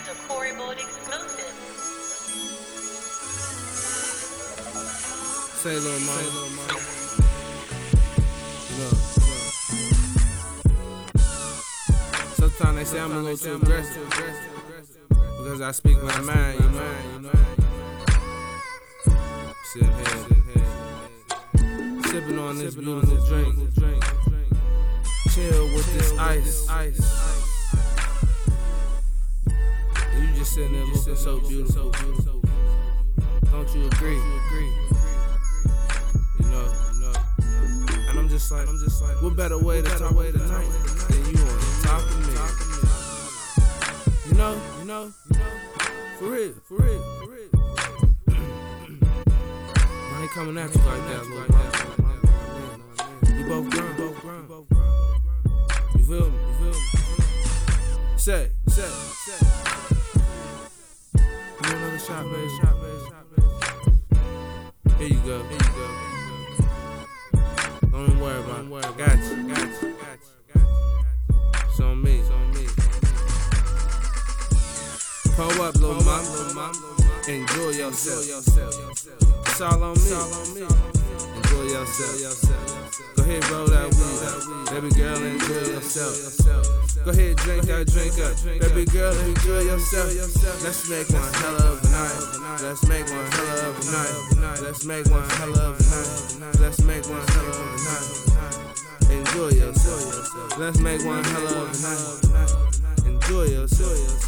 is a Corey Bold exclusive. Say little mama. Look. Sometimes they say I'm a little too aggressive because I speak my mind, you know. Sitting here, sipping on this beautiful drink. Chill with this ice. You just sitting there looking so beautiful. Don't you agree? You know. And I'm just like, what better way to talk about the night than you on top of me? You know, for real. I ain't coming at you like that, little mama. You both grown. You feel me? Say. You another shot, baby. Here you go. Don't even worry about it. Got you. It's on me. Pull up, little mama. Enjoy yourself. It's all on me. Enjoy yourself. Go ahead, roll that weed. Baby girl, enjoy yourself. Go ahead, drink that drink up. Baby girl, enjoy yourself. Let's make one hell of a night. Enjoy yourself. Let's make one hell of a night. Enjoy yourself.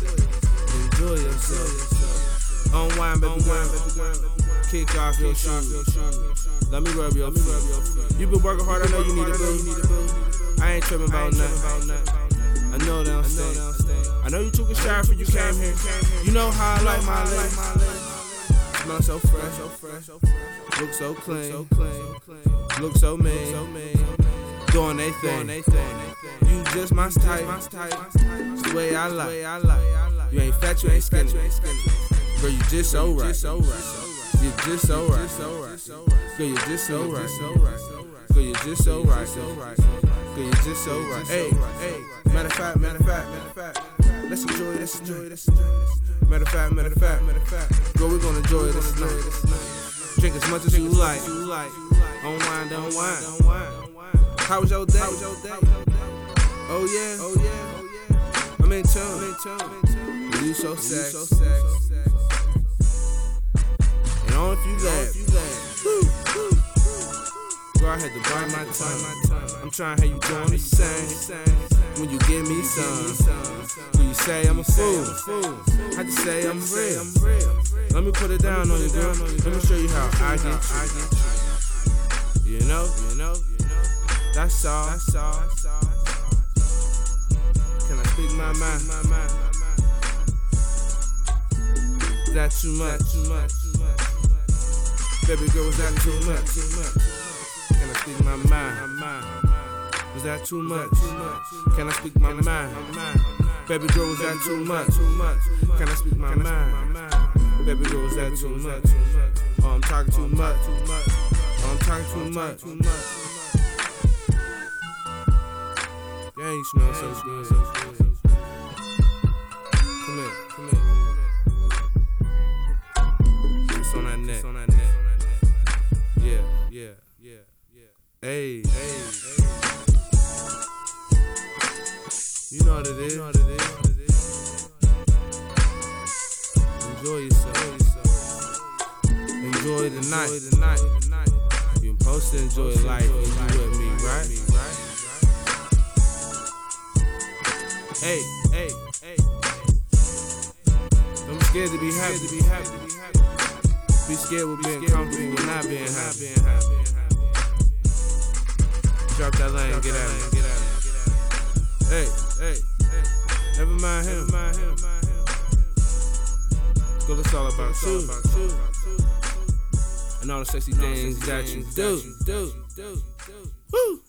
Unwind, baby girl. Kick off your shoes. Let me rub your feet. You been working hard, I know you need a boo. I ain't tripping about nothing. I know they don't stay. I know you took a shower before you came here. You know how I like my lady. Smell so fresh. Look so clean. Look so mean. Doing they thing. You just my type. It's the way I like. You ain't fat, you ain't skinny. Girl, you just so right. You're just so right. Girl, you're just so right. Hey. Matter of fact. Let's enjoy this. Matter of fact. Girl, we're gonna enjoy this night. Drink as much as you like. Unwind. How was your day? Oh yeah. I'm in tune. You so sexy. And on if you laugh. Girl, I had to bite my tongue. I'm trying how you doing the same. When you give me some. When you say I'm a fool. I just say I'm real. Let me put it down on you, girl. Let me show you how I get you. You know. That's all. Can I speak my mind? Is that too much? Baby girl, was that too much? Can I speak my mind? Was that too much? Can I speak my mind? Baby girl, was that too much? Can I speak my mind? Baby girl, was that too much? Oh, I'm talking too much. Dang, you smell so good. Come here. It's on that neck. Yeah. Hey. You know what it is. Enjoy yourself. Enjoy the night. You're supposed to enjoy life when you with me, right? Hey. I'm scared to be happy. Be scared with being comfortable with not being happy. Drop that line and get at me. Hey. Never mind him. Girl, it's all about you. And all the sexy things that you do. Woo!